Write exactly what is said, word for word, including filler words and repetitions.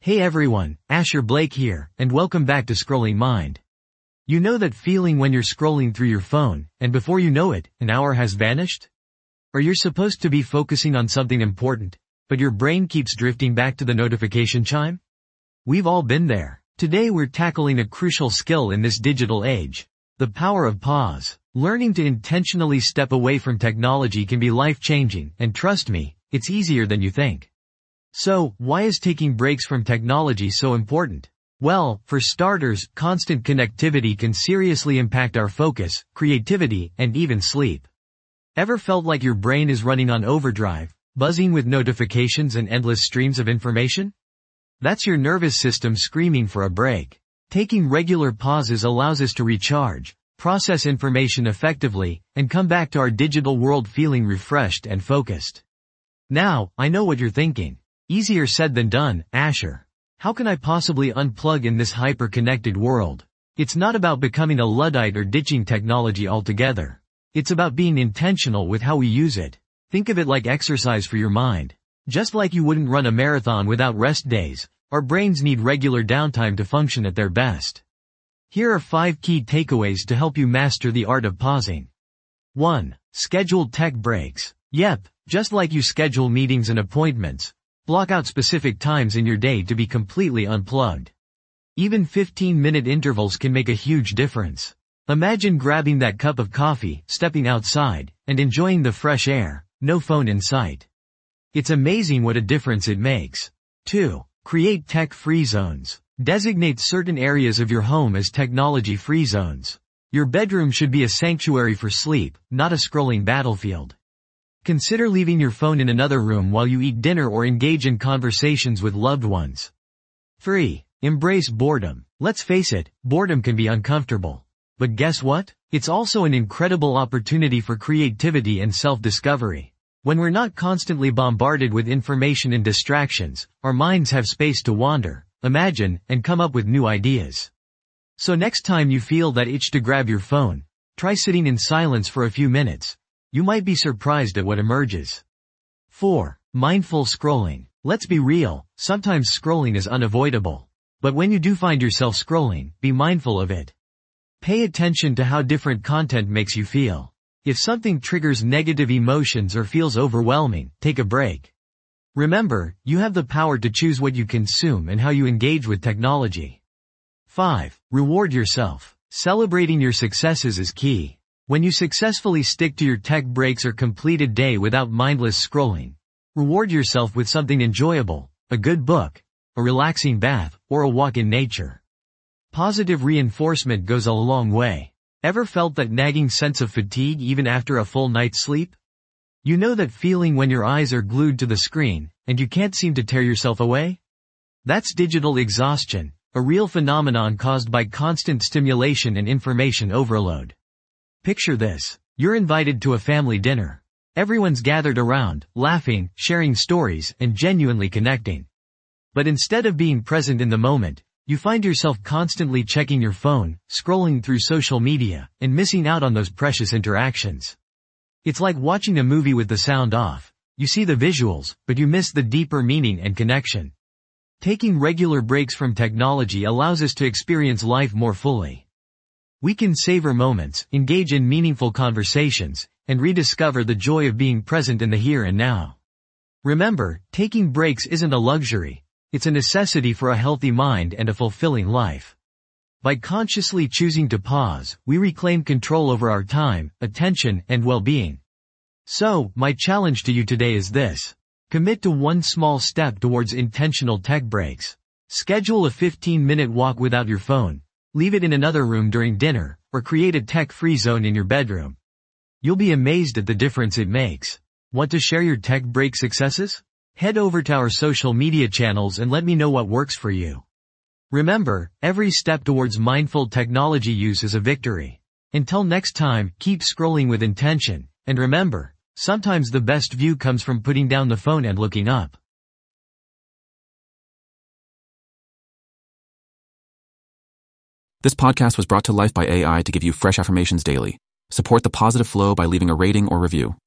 Hey everyone, Asher Blake here, and welcome back to Scrolling Mind. You know that feeling when you're scrolling through your phone, and before you know it, an hour has vanished? Or you're supposed to be focusing on something important, but your brain keeps drifting back to the notification chime? We've all been there. Today we're tackling a crucial skill in this digital age. The power of pause. Learning to intentionally step away from technology can be life-changing, and trust me, it's easier than you think. So, why is taking breaks from technology so important? Well, for starters, constant connectivity can seriously impact our focus, creativity, and even sleep. Ever felt like your brain is running on overdrive, buzzing with notifications and endless streams of information? That's your nervous system screaming for a break. Taking regular pauses allows us to recharge, process information effectively, and come back to our digital world feeling refreshed and focused. Now, I know what you're thinking. Easier said than done, Asher. How can I possibly unplug in this hyper-connected world? It's not about becoming a Luddite or ditching technology altogether. It's about being intentional with how we use it. Think of it like exercise for your mind. Just like you wouldn't run a marathon without rest days, our brains need regular downtime to function at their best. Here are five key takeaways to help you master the art of pausing. one. Scheduled tech breaks. Yep, just like you schedule meetings and appointments. Block out specific times in your day to be completely unplugged. Even fifteen-minute intervals can make a huge difference. Imagine grabbing that cup of coffee, stepping outside, and enjoying the fresh air, no phone in sight. It's amazing what a difference it makes. two. Create tech-free zones. Designate certain areas of your home as technology-free zones. Your bedroom should be a sanctuary for sleep, not a scrolling battlefield. Consider leaving your phone in another room while you eat dinner or engage in conversations with loved ones. three. Embrace boredom. Let's face it, boredom can be uncomfortable. But guess what? It's also an incredible opportunity for creativity and self-discovery. When we're not constantly bombarded with information and distractions, our minds have space to wander, imagine, and come up with new ideas. So next time you feel that itch to grab your phone, try sitting in silence for a few minutes. You might be surprised at what emerges. four. Mindful scrolling. Let's be real, sometimes scrolling is unavoidable. But when you do find yourself scrolling, be mindful of it. Pay attention to how different content makes you feel. If something triggers negative emotions or feels overwhelming, take a break. Remember, you have the power to choose what you consume and how you engage with technology. five. Reward yourself. Celebrating your successes is key. When you successfully stick to your tech breaks or complete a day without mindless scrolling, reward yourself with something enjoyable, a good book, a relaxing bath, or a walk in nature. Positive reinforcement goes a long way. Ever felt that nagging sense of fatigue even after a full night's sleep? You know that feeling when your eyes are glued to the screen, and you can't seem to tear yourself away? That's digital exhaustion, a real phenomenon caused by constant stimulation and information overload. Picture this. You're invited to a family dinner. Everyone's gathered around, laughing, sharing stories, and genuinely connecting. But instead of being present in the moment, you find yourself constantly checking your phone, scrolling through social media, and missing out on those precious interactions. It's like watching a movie with the sound off. You see the visuals, but you miss the deeper meaning and connection. Taking regular breaks from technology allows us to experience life more fully. We can savor moments, engage in meaningful conversations, and rediscover the joy of being present in the here and now. Remember, taking breaks isn't a luxury. It's a necessity for a healthy mind and a fulfilling life. By consciously choosing to pause, we reclaim control over our time, attention, and well-being. So, my challenge to you today is this. Commit to one small step towards intentional tech breaks. Schedule a fifteen-minute walk without your phone. Leave it in another room during dinner, or create a tech-free zone in your bedroom. You'll be amazed at the difference it makes. Want to share your tech break successes? Head over to our social media channels and let me know what works for you. Remember, every step towards mindful technology use is a victory. Until next time, keep scrolling with intention, and remember, sometimes the best view comes from putting down the phone and looking up. This podcast was brought to life by A I to give you fresh affirmations daily. Support the positive flow by leaving a rating or review.